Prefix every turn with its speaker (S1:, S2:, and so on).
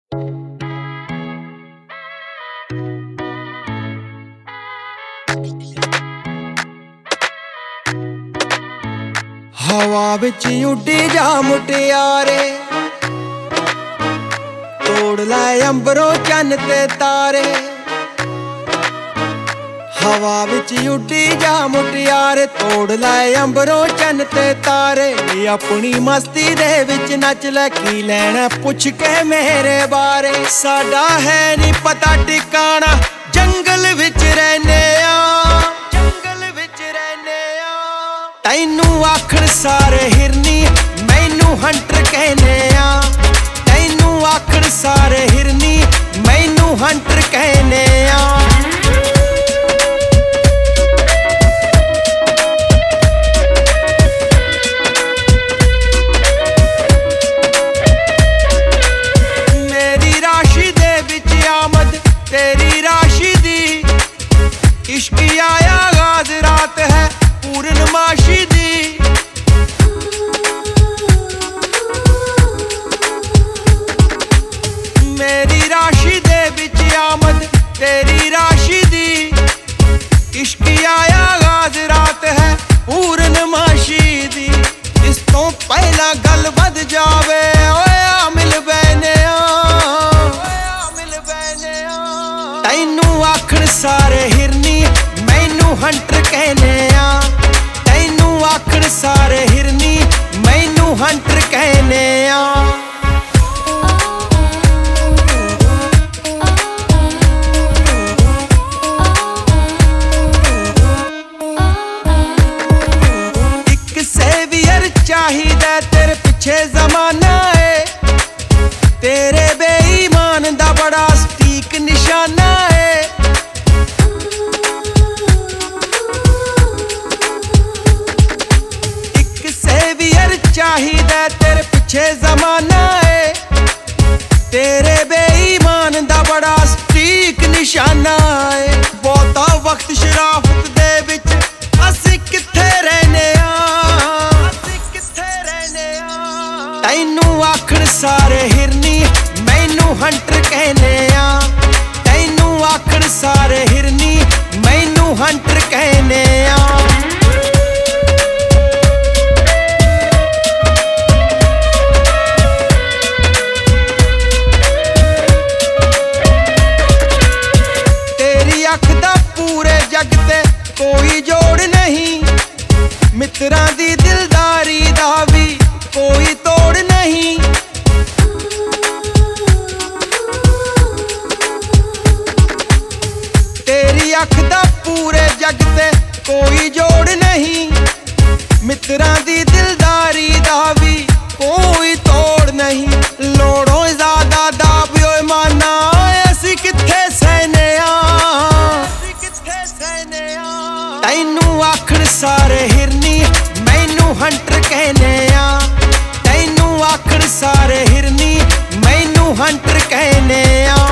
S1: ਹਵਾ ਵਿੱਚ ਉੱਡੀ ਜਾ ਮੁਟਿਆਰੇ, ਤੋੜ ਲੈ ਅੰਬਰੋਂ ਚੰਨ ਤੇ ਤਾਰੇ। ਹਵਾ ਵਿੱਚ ਉੱਡੀ ਜਾ ਮੁਟਿਆਰੇ, ਤੋੜ ਲੈ ਅੰਬਰੋਂ ਚੰਨ ਤੇ ਤਾਰੇ। ਆਪਣੀ ਮਸਤੀ ਦੇ ਵਿੱਚ ਨੱਚ ਲੈ, ਕੀ ਲੈਣਾ ਪੁੱਛ ਕੇ ਮੇਰੇ ਬਾਰੇ। ਸਾਡਾ ਹੈ ਨੀ ਪਤਾ ਟਿਕਾਣਾ, ਜੰਗਲ ਵਿੱਚ ਰਹਿੰਦੇ ਆ, ਜੰਗਲ ਵਿੱਚ ਰਹਿੰਦੇ ਆ। ਤੈਨੂੰ ਆਖਣ ਸਾਰੇ ਹਿਰਨੀ, ਮੈਨੂੰ ਹੰਟਰ ਕਹਿੰਦੇ ਆ। ਤੈਨੂੰ ਆਖਣ ਸਾਰੇ ਹਿਰਨੀ, ਮੈਨੂੰ ਹੰਟਰ ਕਹਿੰਦੇ ਆ। ਮੇਰੀ ਰਾਸ਼ੀ ਦੇ ਵਿੱਚ ਆਮਦ ਤੇਰੀ ਰਾਸ਼ੀ ਦੀ, ਇਸ਼ਕ ਆਇਆ ਗਾਜ਼ ਰਾਤ ਹੈ ਪੂਰਨਮਾਸ਼ੀ ਦੀ। ਮੇਰੀ ਰਾਸ਼ੀ ਦੇ ਵਿੱਚ ਆਮਦ ਤੇਰੀ ਰਾਸ਼ੀ ਦੀ, ਇਸ਼ਕ ਆਇਆ ਗਾਜ਼ ਰਾਤ ਹੈ ਪੂਰਨਮਾਸ਼ੀ ਦੀ। ਇਸ ਤੋਂ ਪਹਿਲਾਂ ਗੱਲ ਵੱਧ ਜਾਵੇ, ਓਏ ਆ ਮਿਲ ਬੈਨੇ ਆ, ਓਏ ਆ ਮਿਲ ਬੈਨੇ ਆ। ਤੈਨੂੰ ਆਖਣ ਸਾਰੇ ਹਿਰਨੀ, ਮੈਨੂੰ ਹੰਟਰ ਕਹਿੰਦੇ ਆ। ਤੈਨੂੰ ਆਖਣ ਸਾਰੇ ਹਿਰਨੀ, ਮੈਨੂੰ ਹੰਟਰ ਕਹਿੰਦੇ ਆ। ਇੱਕ ਸੇਵੀਅਰ ਚਾਹੀਦਾ ਤੇਰੇ ਪਿੱਛੇ ਜ਼ਮਾਨਾ ਏ, ਤੇਰੇ ਬੇਈਮਾਨ ਦਾ ਬੜਾ ਸਟੀਕ ਨਿਸ਼ਾਨਾ ਏ। ਇੱਕ ਸੇਵੀਅਰ ਚਾਹੀਦਾ ਤੇਰੇ ਪਿੱਛੇ ਜ਼ਮਾਨਾ ਏ, ਤੇਰੇ ਬੇਈਮਾਨ ਦਾ ਬੜਾ ਸਟੀਕ ਨਿਸ਼ਾਨਾ ਏ। ਬਹੁਤਾ ਵਕਤ ਸ਼ਰਾਫਤ ਦੇ ਵਿੱਚ ਅਸੀਂ ਕਿੱਥੇ ਰਹਿੰਦੇ ਆ, ਅਸੀਂ ਕਿੱਥੇ ਰਹਿੰਦੇ ਆ। ਤੈਨੂੰ ਆਖਣ ਸਾਰੇ ਹਿਰਨੀ, ਮੈਨੂੰ ਹੰਟਰ ਕਹਿੰਦੇ ਆ। ਤੈਨੂੰ ਆਖਣ ਸਾਰੇ ਹਿਰਨੀ, ਮੈਨੂੰ ਹੰਟਰ ਕਹਿੰਦੇ ਆ। ਤੇਰੀ ਅੱਖ ਦਾ ਪੂਰੇ ਜੱਗ ਤੇ ਕੋਈ ਜੋੜ ਨਹੀਂ, ਮਿੱਤਰਾਂ ਦੀ ਦਿਲਦਾਰੀ ਦਾ ਵੀ ਕੋਈ ਤੋੜ ਨਹੀਂ। ਤੇਰੀ ਅੱਖ ਦਾ ਪੂਰੇ ਜੱਗ ਤੇ ਕੋਈ ਜੋੜ ਨਹੀਂ, ਮਿੱਤਰਾਂ ਦੀ ਦਿਲਦਾਰੀ ਦਾ ਵੀ ਕੋਈ ਤੋੜ ਨਹੀਂ। ਲੋੜੋਂ ਜ਼ਿਆਦਾ ਦਾ ਵੀ ਓਏ ਮਾਨਾ, ਅਸੀਂ ਕਿੱਥੇ ਸਹਿਨੇ ਆ, ਅਸੀਂ ਕਿੱਥੇ ਸਹਿਨੇ ਆ। ਤੈਨੂੰ ਆਖਣ ਸਾਰੇ ਹਿਰਨੀ, ਮੈਨੂੰ ਹੰਟਰ ਕਹਿੰਦੇ ਆ। ਤੈਨੂੰ ਆਖਣ ਸਾਰੇ ਹਿਰਨੀ, ਮੈਨੂੰ ਹੰਟਰ ਕਹਿੰਦੇ ਆ।